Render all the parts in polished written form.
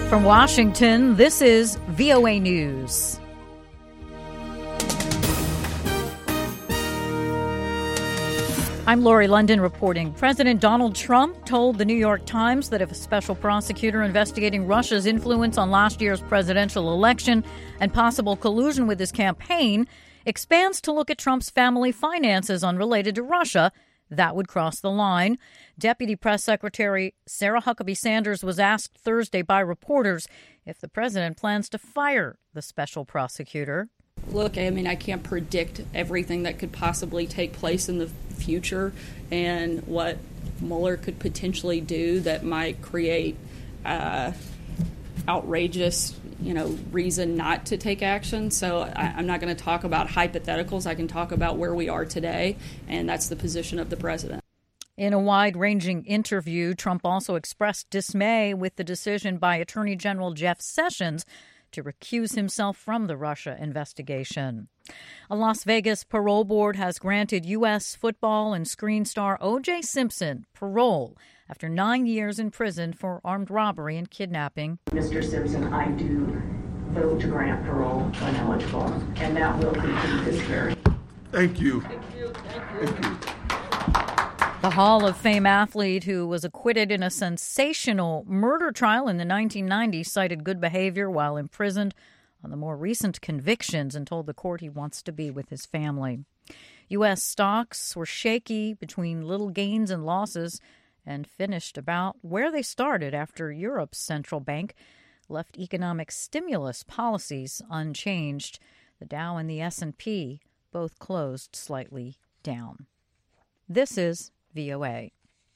From Washington, this is VOA News. I'm Lori London reporting. President Donald Trump told the New York Times that if a special prosecutor investigating Russia's influence on last year's presidential election and possible collusion with his campaign expands to look at Trump's family finances unrelated to Russia, that would cross the line. Deputy Press Secretary Sarah Huckabee Sanders was asked Thursday by reporters if the president plans to fire the special prosecutor. Look, I mean, I can't predict everything that could possibly take place in the future and what Mueller could potentially do that might create outrageous, reason not to take action. So I'm not going to talk about hypotheticals. I can talk about where we are today, and that's the position of the president. In a wide-ranging interview, Trump also expressed dismay with the decision by Attorney General Jeff Sessions to recuse himself from the Russia investigation. A Las Vegas parole board has granted U.S. football and screen star O.J. Simpson parole after 9 years in prison for armed robbery and kidnapping. Mr. Simpson, I do vote to grant parole when eligible, and that will conclude this hearing. Thank you. The Hall of Fame athlete who was acquitted in a sensational murder trial in the 1990s cited good behavior while imprisoned on the more recent convictions and told the court he wants to be with his family. U.S. stocks were shaky between little gains and losses and finished about where they started after Europe's central bank left economic stimulus policies unchanged. The Dow and the S&P both closed slightly down. This is VOA.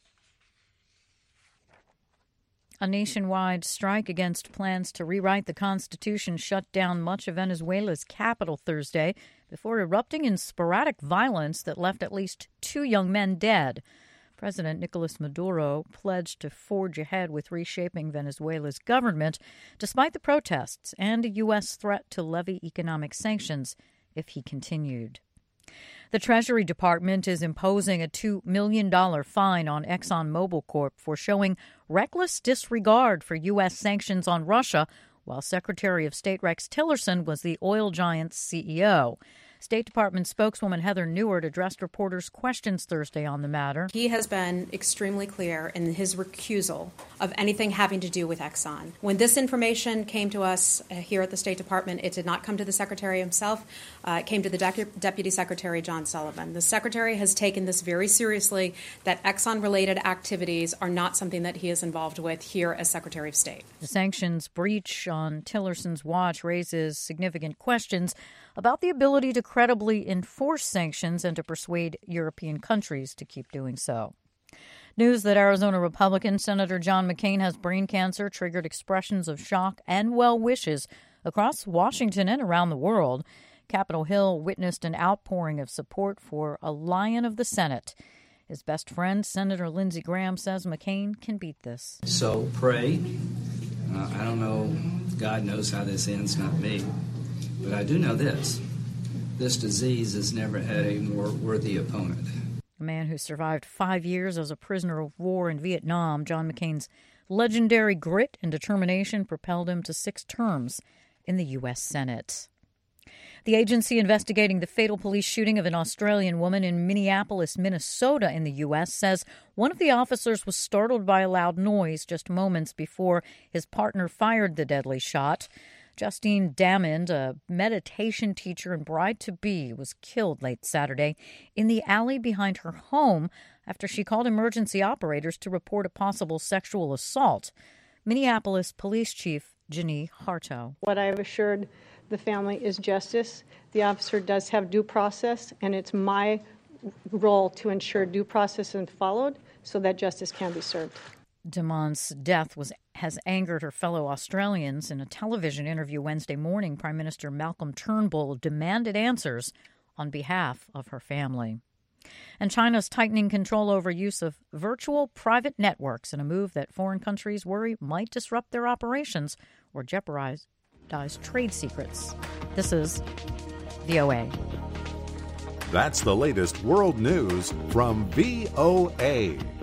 A nationwide strike against plans to rewrite the Constitution shut down much of Venezuela's capital Thursday before erupting in sporadic violence that left at least 2 young men dead. President Nicolas Maduro pledged to forge ahead with reshaping Venezuela's government despite the protests and a U.S. threat to levy economic sanctions if he continued. The Treasury Department is imposing a $2 million fine on ExxonMobil Corp for showing reckless disregard for U.S. sanctions on Russia while Secretary of State Rex Tillerson was the oil giant's CEO. State Department spokeswoman Heather Nauert addressed reporters' questions Thursday on the matter. He has been extremely clear in his recusal of anything having to do with Exxon. When this information came to us here at the State Department, it did not come to the Secretary himself. It came to the Deputy Secretary, John Sullivan. The Secretary has taken this very seriously, that Exxon-related activities are not something that he is involved with here as Secretary of State. The sanctions breach on Tillerson's watch raises significant questions about the ability to credibly enforce sanctions and to persuade European countries to keep doing so. News that Arizona Republican Senator John McCain has brain cancer triggered expressions of shock and well wishes across Washington and around the world. Capitol Hill witnessed an outpouring of support for a lion of the Senate. His best friend, Senator Lindsey Graham, says McCain can beat this. So pray. I don't know. God knows how this ends, not me. But I do know this. This disease has never had a more worthy opponent. A man who survived 5 years as a prisoner of war in Vietnam, John McCain's legendary grit and determination propelled him to 6 terms in the U.S. Senate. The agency investigating the fatal police shooting of an Australian woman in Minneapolis, Minnesota in the U.S. says one of the officers was startled by a loud noise just moments before his partner fired the deadly shot. Justine Damond, a meditation teacher and bride-to-be, was killed late Saturday in the alley behind her home after she called emergency operators to report a possible sexual assault. Minneapolis Police Chief Jeannie Harto. What I've assured the family is justice. The officer does have due process, and it's my role to ensure due process is followed so that justice can be served. Damond's death has angered her fellow Australians. In a television interview Wednesday morning, Prime Minister Malcolm Turnbull demanded answers on behalf of her family. And China's tightening control over use of virtual private networks in a move that foreign countries worry might disrupt their operations or jeopardize trade secrets. This is VOA. That's the latest world news from VOA.